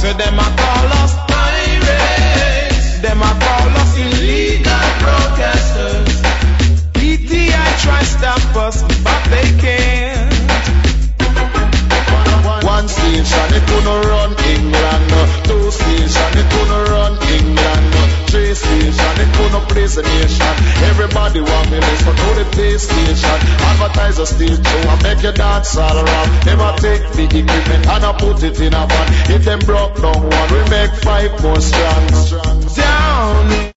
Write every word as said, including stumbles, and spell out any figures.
So them a call us pirates. Them a call us illegal protesters. P T I try stop us, but they can't. One station, it couldn't run England. Two station, it couldn't run England. Three station, it couldn't place a nation. Everybody want me listen to the pay station. Advertisers still true and make you dance all around. Never take the equipment and I put it in a van. If them broke down one, we make five more strong. Down.